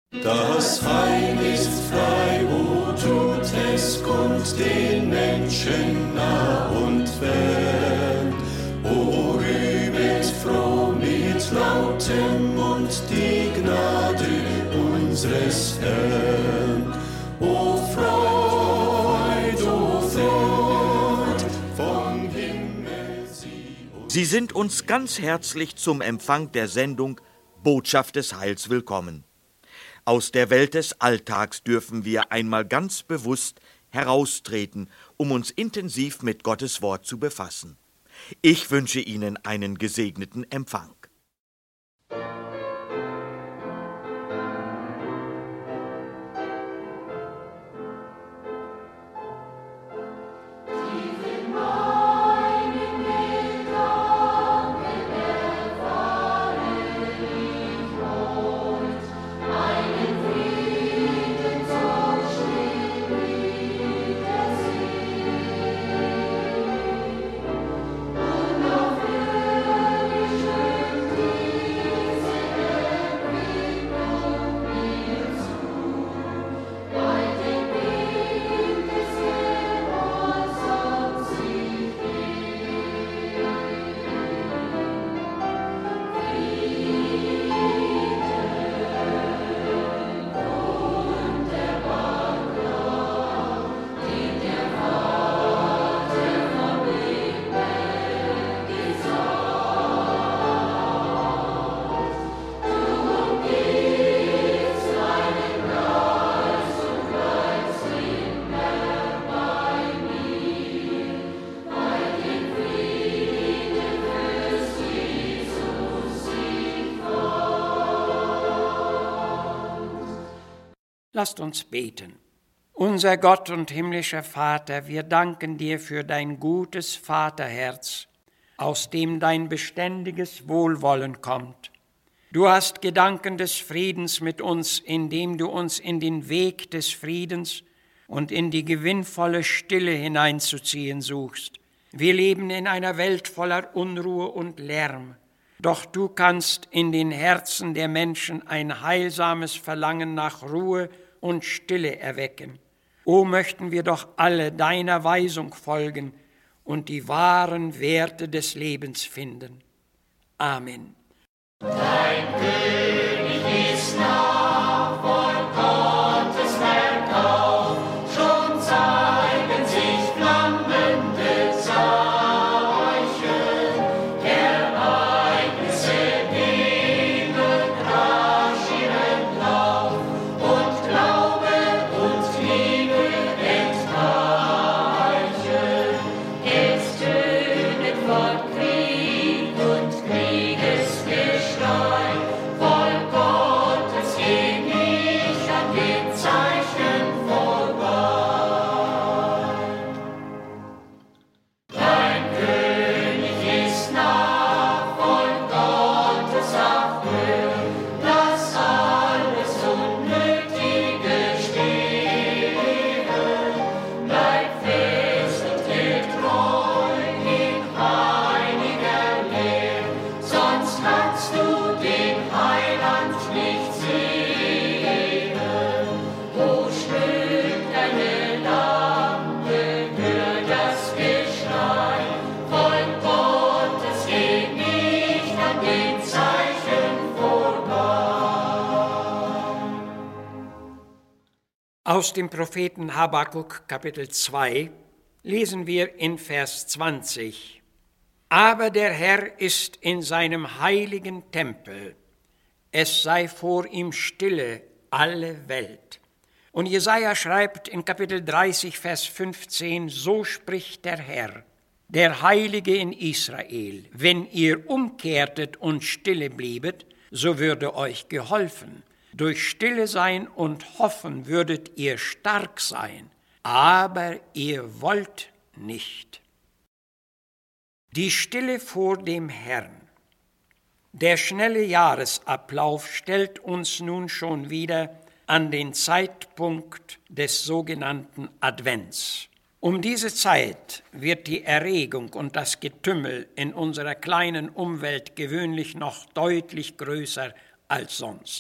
Das Heil ist frei, o tut es kund den Menschen nah und fern. O rühmet froh mit lautem Mund die Gnade unseres Herrn. O Freud, vom Himmel Sie sind uns ganz herzlich zum Empfang der Sendung Botschaft des Heils willkommen. Aus der Welt des Alltags dürfen wir einmal ganz bewusst heraustreten, um uns intensiv mit Gottes Wort zu befassen. Ich wünsche Ihnen einen gesegneten Empfang. Lasst uns beten. Unser Gott und himmlischer Vater, wir danken dir für dein gutes Vaterherz, aus dem dein beständiges Wohlwollen kommt. Du hast Gedanken des Friedens mit uns, indem du uns in den Weg des Friedens und in die gewinnvolle Stille hineinzuziehen suchst. Wir leben in einer Welt voller Unruhe und Lärm, doch du kannst in den Herzen der Menschen ein heilsames Verlangen nach Ruhe und Stille erwecken. O, möchten wir doch alle deiner Weisung folgen und die wahren Werte des Lebens finden. Amen. Dein König ist nah, vor Gottes Werk auf, schon zeigen sich flammende Zeichen, Ereignisse nehmen rasch ihren Lauf, und Glaube und Liebe entweichen. Es tönet fort Krieg und Kriegesgeschrei, voll Gottes geh nicht an den Zeichen vorbei. Dein König ist nah, voll Gottes Abhör, lass alles Unnötige stehen. Bleib fest und getreu in heiliger Lehr, sonst kannst du den Heiland nicht sehen. O schmück deine Lampe, hör das Geschrei, voll Gottes geh nicht an den Zeichen vorbei. Aus dem Propheten Habakuk, Kapitel 2, lesen wir in Vers 20. Aber der Herr ist in seinem heiligen Tempel, es sei vor ihm stille alle Welt. Und Jesaja schreibt in Kapitel 30, Vers 15, so spricht der Herr, der Heilige in Israel, wenn ihr umkehrtet und stille bliebet, so würde euch geholfen. Durch Stille sein und hoffen würdet ihr stark sein, aber ihr wollt nicht. Die Stille vor dem Herrn. Der schnelle Jahresablauf stellt uns nun schon wieder an den Zeitpunkt des sogenannten Advents. Um diese Zeit wird die Erregung und das Getümmel in unserer kleinen Umwelt gewöhnlich noch deutlich größer als sonst.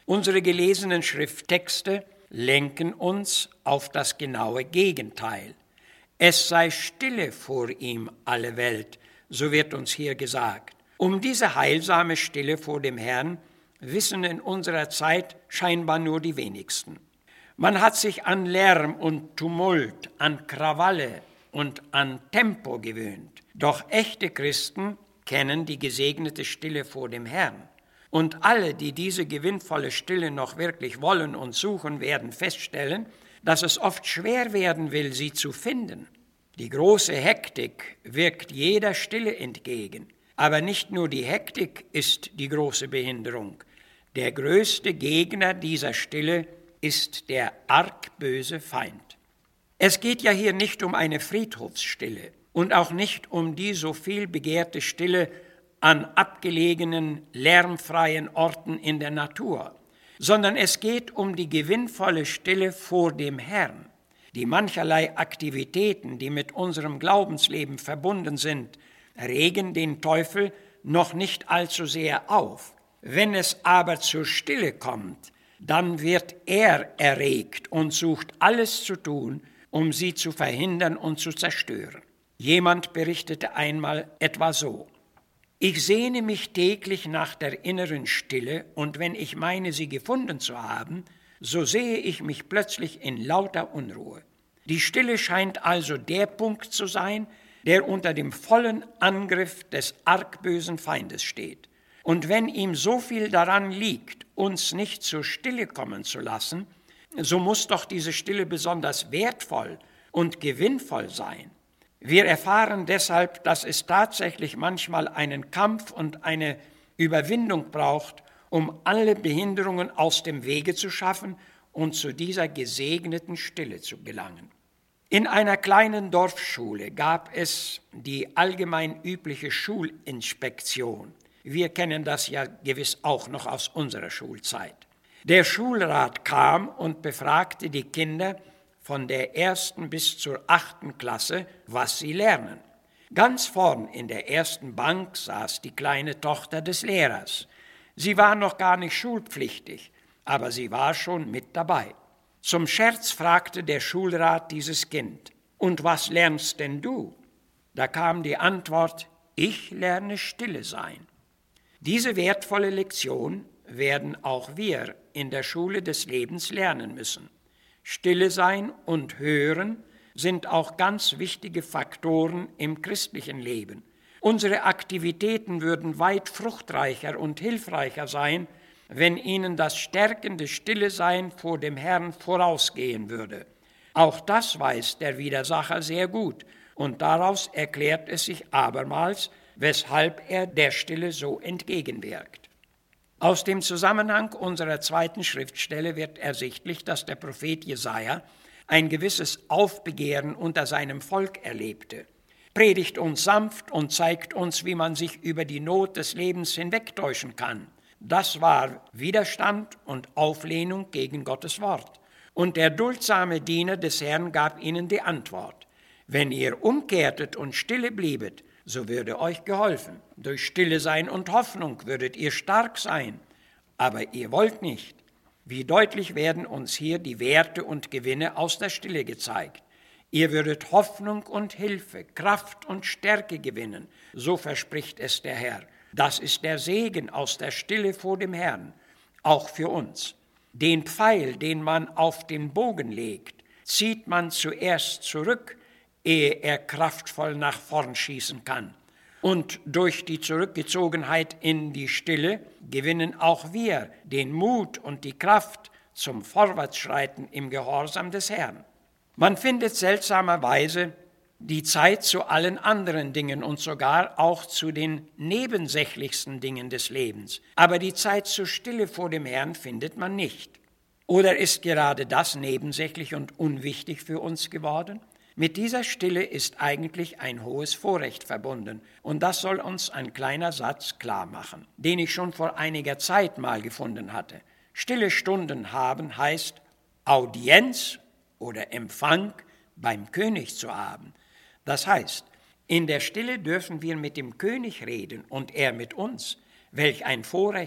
Unsere gelesenen Schrifttexte lenken uns auf das genaue Gegenteil. Es sei Stille vor ihm alle Welt, so wird uns hier gesagt. Um diese heilsame Stille vor dem Herrn wissen in unserer Zeit scheinbar nur die wenigsten. Man hat sich an Lärm und Tumult, an Krawalle und an Tempo gewöhnt. Doch echte Christen kennen die gesegnete Stille vor dem Herrn. Und alle, die diese gewinnvolle Stille noch wirklich wollen und suchen, werden feststellen, dass es oft schwer werden will, sie zu finden. Die große Hektik wirkt jeder Stille entgegen. Aber nicht nur die Hektik ist die große Behinderung. Der größte Gegner dieser Stille ist der argböse Feind. Es geht ja hier nicht um eine Friedhofsstille und auch nicht um die so viel begehrte Stille an abgelegenen, lärmfreien Orten in der Natur, sondern es geht um die gewinnvolle Stille vor dem Herrn. Die mancherlei Aktivitäten, die mit unserem Glaubensleben verbunden sind, regen den Teufel noch nicht allzu sehr auf. Wenn es aber zur Stille kommt, dann wird er erregt und sucht alles zu tun, um sie zu verhindern und zu zerstören. Jemand berichtete einmal etwa so: Ich sehne mich täglich nach der inneren Stille, und wenn ich meine, sie gefunden zu haben, so sehe ich mich plötzlich in lauter Unruhe. Die Stille scheint also der Punkt zu sein, der unter dem vollen Angriff des argbösen Feindes steht. Und wenn ihm so viel daran liegt, uns nicht zur Stille kommen zu lassen, so muss doch diese Stille besonders wertvoll und gewinnvoll sein. Wir erfahren deshalb, dass es tatsächlich manchmal einen Kampf und eine Überwindung braucht, um alle Behinderungen aus dem Wege zu schaffen und zu dieser gesegneten Stille zu gelangen. In einer kleinen Dorfschule gab es die allgemein übliche Schulinspektion. Wir kennen das ja gewiss auch noch aus unserer Schulzeit. Der Schulrat kam und befragte die Kinder von der 1. bis zur 8. Klasse, was sie lernen. Ganz vorn in der ersten Bank saß die kleine Tochter des Lehrers. Sie war noch gar nicht schulpflichtig, aber sie war schon mit dabei. Zum Scherz fragte der Schulrat dieses Kind: Und was lernst denn du? Da kam die Antwort: Ich lerne stille sein. Diese wertvolle Lektion werden auch wir in der Schule des Lebens lernen müssen. Stille sein und hören sind auch ganz wichtige Faktoren im christlichen Leben. Unsere Aktivitäten würden weit fruchtreicher und hilfreicher sein, wenn ihnen das stärkende Stillesein vor dem Herrn vorausgehen würde. Auch das weiß der Widersacher sehr gut, und daraus erklärt es sich abermals, weshalb er der Stille so entgegenwirkt. Aus dem Zusammenhang unserer zweiten Schriftstelle wird ersichtlich, dass der Prophet Jesaja ein gewisses Aufbegehren unter seinem Volk erlebte. Predigt uns sanft und zeigt uns, wie man sich über die Not des Lebens hinwegtäuschen kann. Das war Widerstand und Auflehnung gegen Gottes Wort. Und der duldsame Diener des Herrn gab ihnen die Antwort: Wenn ihr umkehrtet und stille bliebet, so würde euch geholfen. Durch Stille sein und Hoffnung würdet ihr stark sein. Aber ihr wollt nicht. Wie deutlich werden uns hier die Werte und Gewinne aus der Stille gezeigt. Ihr würdet Hoffnung und Hilfe, Kraft und Stärke gewinnen, so verspricht es der Herr. Das ist der Segen aus der Stille vor dem Herrn, auch für uns. Den Pfeil, den man auf den Bogen legt, zieht man zuerst zurück, ehe er kraftvoll nach vorn schießen kann. Und durch die Zurückgezogenheit in die Stille gewinnen auch wir den Mut und die Kraft zum Vorwärtsschreiten im Gehorsam des Herrn. Man findet seltsamerweise die Zeit zu allen anderen Dingen und sogar auch zu den nebensächlichsten Dingen des Lebens. Aber die Zeit zur Stille vor dem Herrn findet man nicht. Oder ist gerade das nebensächlich und unwichtig für uns geworden? Mit dieser Stille ist eigentlich ein hohes Vorrecht verbunden. Und das soll uns ein kleiner Satz klar machen, den ich schon vor einiger Zeit mal gefunden hatte. Stille Stunden haben heißt Audienz oder Empfang beim König zu haben. Das heißt, in der Stille dürfen wir mit dem König reden und er mit uns. Welch ein Vorrecht!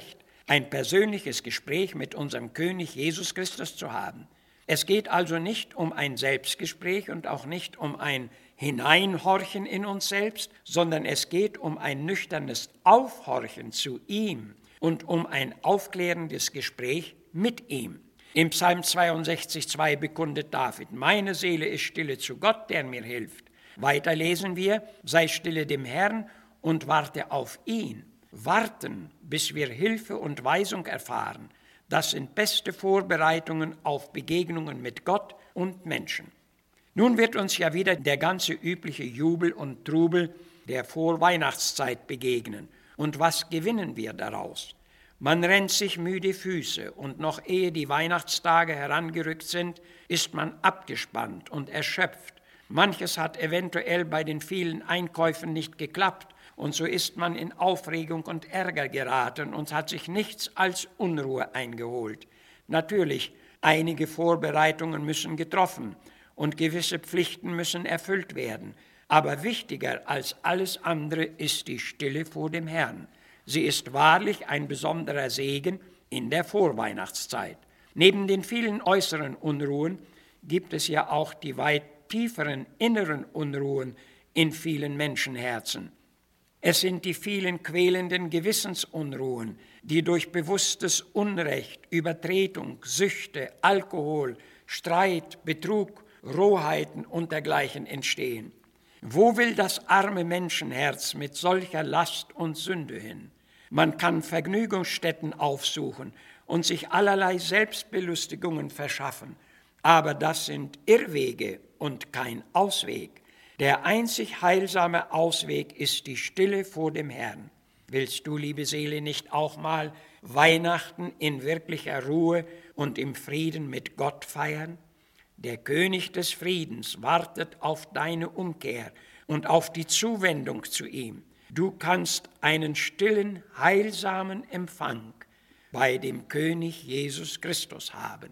ein persönliches Gespräch mit unserem König Jesus Christus zu haben. Es geht also nicht um ein Selbstgespräch und auch nicht um ein Hineinhorchen in uns selbst, sondern es geht um ein nüchternes Aufhorchen zu ihm und um ein aufklärendes Gespräch mit ihm. Im Psalm 62,2 bekundet David: Meine Seele ist stille zu Gott, der mir hilft. Weiter lesen wir: Sei stille dem Herrn und warte auf ihn. Warten, bis wir Hilfe und Weisung erfahren, das sind beste Vorbereitungen auf Begegnungen mit Gott und Menschen. Nun wird uns ja wieder der ganze übliche Jubel und Trubel der Vorweihnachtszeit begegnen. Und was gewinnen wir daraus? Man rennt sich müde Füße und noch ehe die Weihnachtstage herangerückt sind, ist man abgespannt und erschöpft. Manches hat eventuell bei den vielen Einkäufen nicht geklappt und so ist man in Aufregung und Ärger geraten und hat sich nichts als Unruhe eingeholt. Natürlich, einige Vorbereitungen müssen getroffen und gewisse Pflichten müssen erfüllt werden. Aber wichtiger als alles andere ist die Stille vor dem Herrn. Sie ist wahrlich ein besonderer Segen in der Vorweihnachtszeit. Neben den vielen äußeren Unruhen gibt es ja auch die weit tieferen inneren Unruhen in vielen Menschenherzen. Es sind die vielen quälenden Gewissensunruhen, die durch bewusstes Unrecht, Übertretung, Süchte, Alkohol, Streit, Betrug, Rohheiten und dergleichen entstehen. Wo will das arme Menschenherz mit solcher Last und Sünde hin? Man kann Vergnügungsstätten aufsuchen und sich allerlei Selbstbelustigungen verschaffen, aber das sind Irrwege und kein Ausweg. Der einzig heilsame Ausweg ist die Stille vor dem Herrn. Willst du, liebe Seele, nicht auch mal Weihnachten in wirklicher Ruhe und im Frieden mit Gott feiern? Der König des Friedens wartet auf deine Umkehr und auf die Zuwendung zu ihm. Du kannst einen stillen, heilsamen Empfang bei dem König Jesus Christus haben.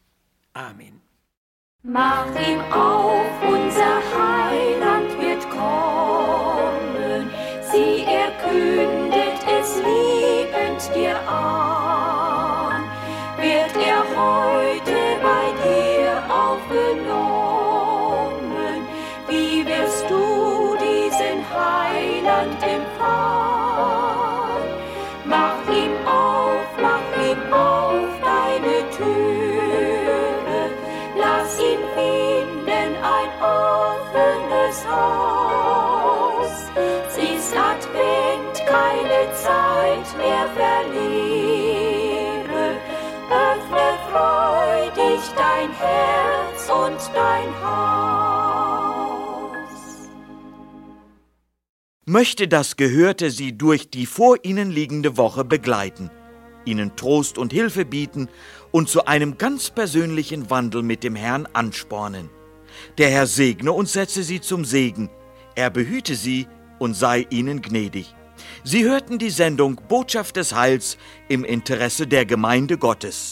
Amen. Macht ihm auf, unser Heiland wird kommen. Sieh, er kündet es liebend dir an. Wird er heute bei dir aufgenommen? Wie wirst du diesen Heiland empfangen? Mach ihm auf deine Türe. Lass ihn finden ein offenes Haus. Siehst Advent, keine Zeit mehr verliere. Öffne freudig dein Herz und dein Haus. Möchte das Gehörte Sie durch die vor Ihnen liegende Woche begleiten, Ihnen Trost und Hilfe bieten und zu einem ganz persönlichen Wandel mit dem Herrn anspornen. Der Herr segne und setze Sie zum Segen. Er behüte Sie und sei Ihnen gnädig. Sie hörten die Sendung Botschaft des Heils im Interesse der Gemeinde Gottes.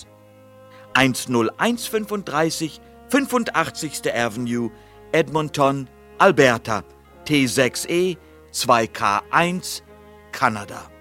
10135 85. Avenue, Edmonton, Alberta, T6E 2K1, Kanada.